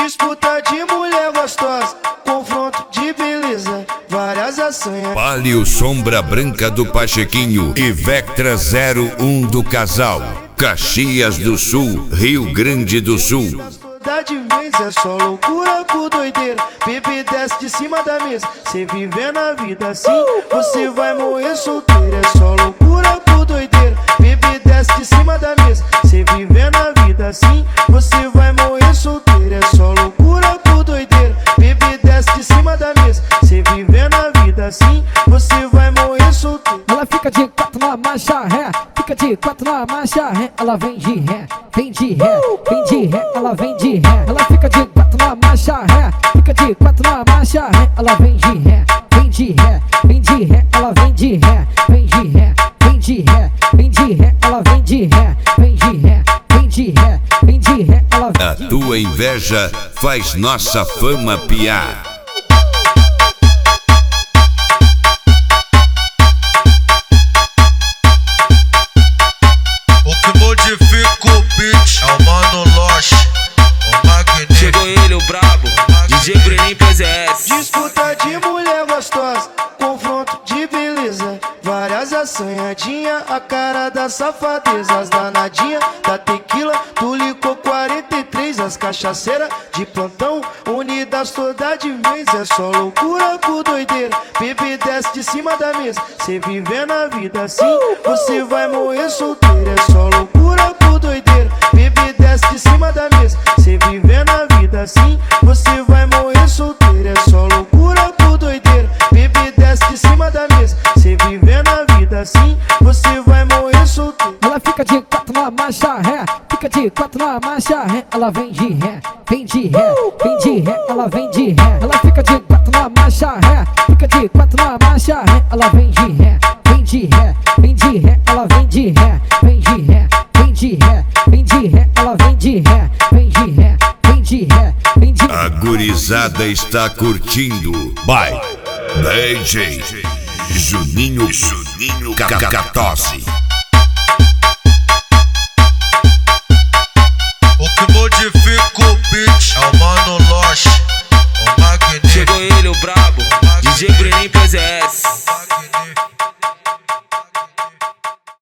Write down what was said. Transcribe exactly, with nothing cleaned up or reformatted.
Disputa de mulher gostosa, confronto de beleza, várias assanhas. Palio Sombra Branca do Pachequinho e Vectra zero um do Casal, Caxias do Sul, Rio Grande do Sul. De vez é só loucura com doideira. Bebê desce de cima da mesa. Cê vivendo a vida assim, você vai morrer solteiro. É só loucura com doideira. Bebê desce de cima da mesa. Cê vivendo a vida assim, você vai morrer solteiro. É só loucura com doideira. Bebê desce de cima da mesa. Cê vivendo a vida assim, você vai morrer solteiro. Ela fica de quatro na marcha ré, fica de quatro na marcha ré. Ela vem de ré, vem de ré, vem de ré, ela vem de ré. Ela fica de quatro na marcha ré, fica de quatro na marcha ré. Ela vem de ré, vem de ré, vem de ré, ela vem de ré, vem de ré, vem de ré, vem de ré, ela vem de ré, vem de ré, vem de ré, vem de ré, ela vem. A tua inveja faz nossa fama piar. Modifica o beat, é o Mano Loche, o Magnífico. Chegou ele, o brabo, D J Brenin P Z S. Disputa de mulher gostosa, confronto de beleza, várias assanhadinhas, a cara da safadeza. As danadinhas da tequila, do licor quarenta e três. As cachaceiras de plantão, unidas toda de vez. É só loucura com doideira. Bebê desce de cima da mesa. Cê vivendo a vida assim, você vai morrer solteiro. É só loucura com doideira. Bebê desce de cima da mesa. Cê vivendo a vida assim, você vai morrer solteiro. É só loucura com doideira. Bebê desce de cima da mesa. Cê vivendo a vida assim, você vai morrer solteiro. Ela fica de quatro na marcha ré, fica de quatro na marcha ré. Ela vem de ré, vem de ré, vem de ré, ela vem de ré. Ela fica de quatro na marcha ré, fica de quatro na marcha ré. Ela vem de ré, vem de ré, vem de ré, ela vem de ré, vem de ré, vem de ré, vem de ré, ela vem de ré, vem de ré, vem de ré, vem de ré. A gurizada está curtindo. By D J Juninho Juninho Cacatosse.